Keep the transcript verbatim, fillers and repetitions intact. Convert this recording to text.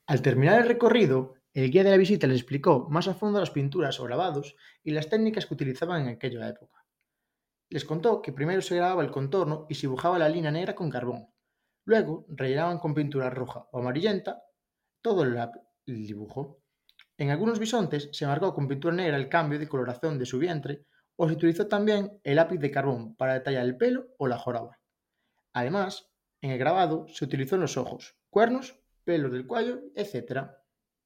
Al terminar el recorrido, el guía de la visita les explicó más a fondo las pinturas o grabados y las técnicas que utilizaban en aquella época. Les contó que primero se grababa el contorno y se dibujaba la línea negra con carbón. Luego rellenaban con pintura roja o amarillenta todo el, el dibujo. En algunos bisontes se marcó con pintura negra el cambio de coloración de su vientre o se utilizó también el lápiz de carbón para detallar el pelo o la joroba. Además, en el grabado se utilizó en los ojos, cuernos, pelos del cuello, etcétera.